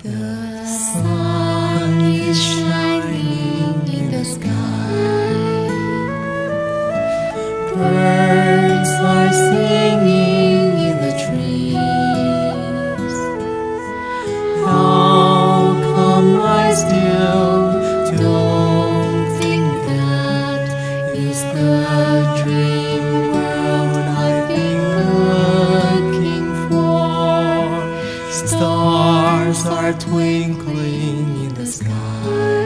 The sun is shining in the sky. Birds are singing in the trees. How come I still don't think that is the dream world I've been looking for? Stars are twinkling in the sky.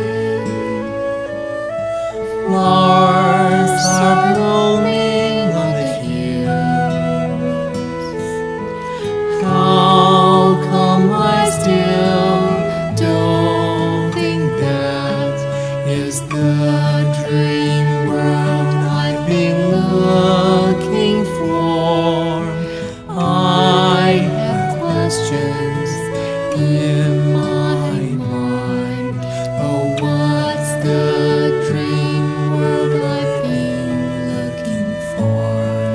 Flowers are blooming on the hills. How come I still don't think that is the dream world I've been looking for? I have questions in my mind. Oh, what's the dream world I've been looking for?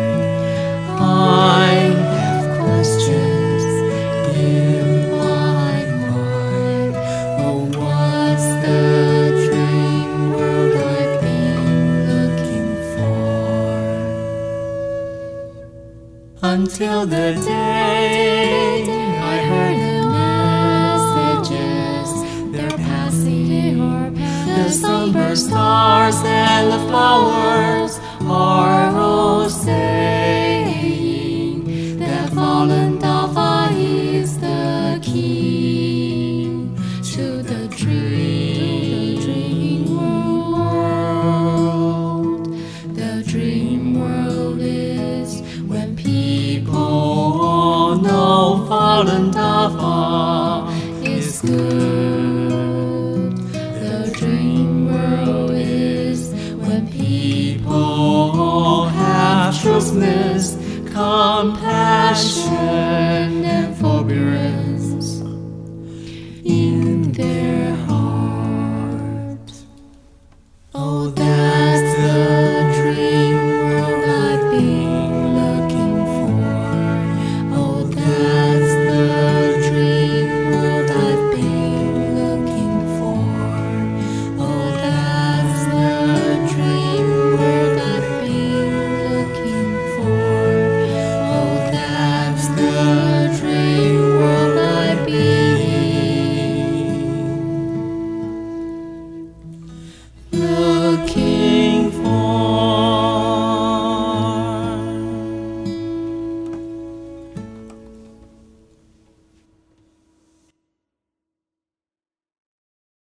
I have questions in my mind. Oh, what's the dream world I've been looking for? Until the day I heard the messages, they're passing. The sunburned stars and the flowers are all saying that fallen Dava is the key to the dream world. The dream world is when people know fallen Dava is good. The dream world is when people have truthness, compassion,